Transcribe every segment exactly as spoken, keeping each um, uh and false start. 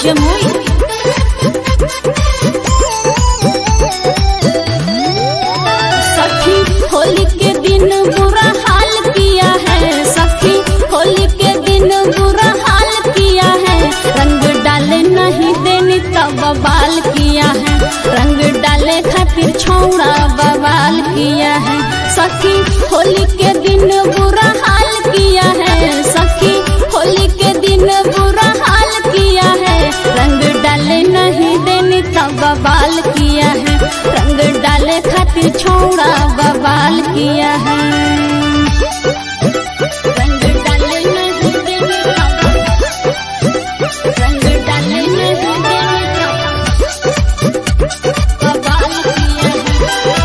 जमुई। सखी होली के दिन बुरा हाल किया है, सखी होली के दिन बुरा हाल किया है। रंग डाले नहीं देनी तब बवाल किया है, रंग डाले खातिर छौड़ा बवाल किया है। सखी होली के दिन बुरा हाल किया है, सखी होली के दिन बुरा हाल किया है। रंग डाले नहीं देनी तब बवाल किया है, रंग डाले खातिर छौड़ा बवाल किया है। रंग डाले नहीं देनी तब रंग डाले नहीं देनी तब बवाल किया है।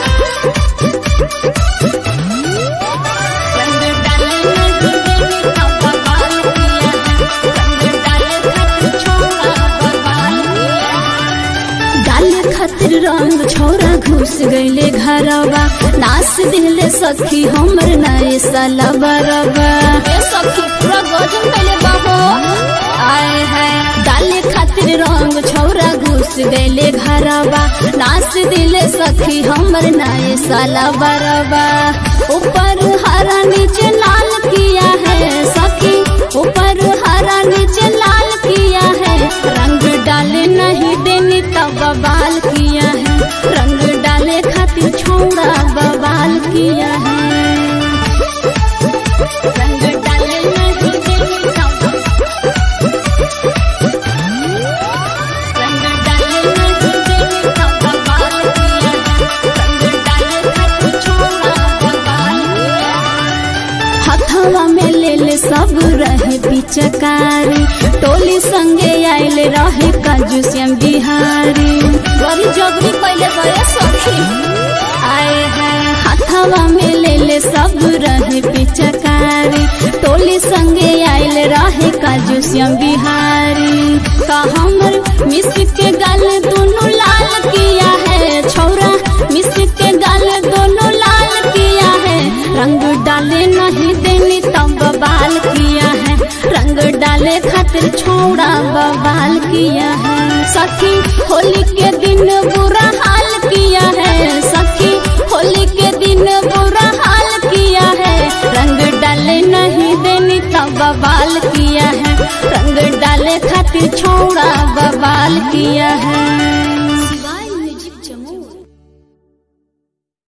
रंग डाले नहीं देनी तब बवाल किया है, रंग डाले खातिर छौड़ा बवाल किया है। डाले खातिर रंग छौड़ा घुस गईले घरवा, नाच दिले सखी हमर नए साला बरबा। ए सखी पूरा गजन पहले बाबो आए है। डाले खातिर रंग छौड़ा घुस गईले घरवा, नाच दिले सखी हमर नए साला बरबा। ऊपर हरा नीचे लाल किया है, सखी ऊपर हरा नीचे लाल किया है। रंग डाले नहीं देनी तब बवाल किया है, रंग डाले खातिर छौड़ा बवाल किया है। रंग डाले नहीं देनी तब रंग डाले नहीं देनी तब बवाल किया है, रंग डाले खातिर छौड़ा बवाल किया है। हथवा में ले ले सब रहे पिचकारी, टोली संगे आइल रहे काजू श्याम बिहारी। गरी जगरी पहले गए सखी आए हैं। हथवा में ले ले सब रहे पिचकारी, टोली संगे आइल रहे काजू श्याम बिहारी। का हमर मिस के गाल दोनों लाल किया है, छौरा मिस के गाल दोनों लाल किया है। रंग डाले नहीं देनी तब बवाल किया है, रंग डाले खातिर छौड़ा बवाल किया है। सखी होली के दिन बुरा हाल किया है, सखी होली के दिन बुरा हाल किया है। रंग डाले नहीं देनी तब बवाल किया है, रंग डाले खातिर छौड़ा बवाल किया है।